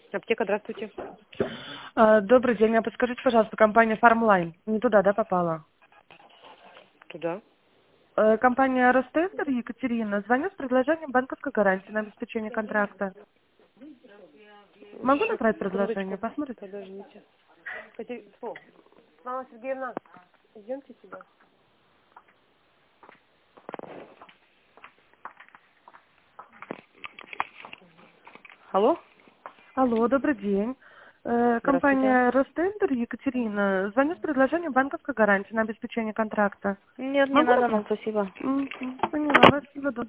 Аптека, здравствуйте. Добрый день, а подскажите, пожалуйста, компания Farmline. Не туда, да, попала? Туда. Компания Ростендер, Екатерина, звоню с предложением банковской гарантии на обеспечение контракта. Могу направить предложение? Секундочку, Посмотрите. подождите. Мама Сергеевна, идемте сюда. Алло? Алло, добрый день. Здравствуйте. Компания Ростендер, Екатерина, звоню с предложением банковской гарантии на обеспечение контракта. Нет, не Могу надо направить? нам, спасибо. Поняла, спасибо, доброго.